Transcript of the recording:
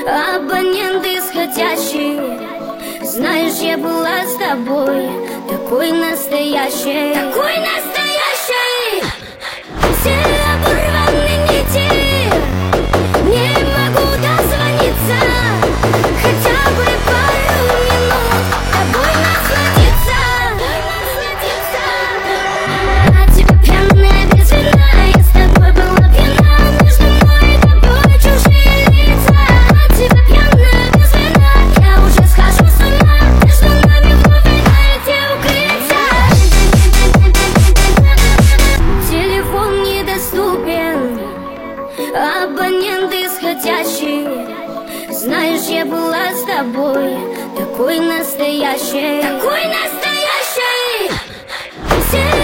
Абонент исходящий. Знаешь, я была с тобой такой настоящей, такой настоящей. Все оборваны нити, не могу дозвониться, хотя бы пару минут тобой насладиться. А тебя пьяная без вина, я с тобой была пьяна, между мной и тобой чужие лица. А тебя пьяная без вина, я уже схожу с ума, между нами вновь найти укрыться. Телефон недоступен, абонент исходящий. Знаешь, я была с тобой такой настоящей, такой настоящей. Все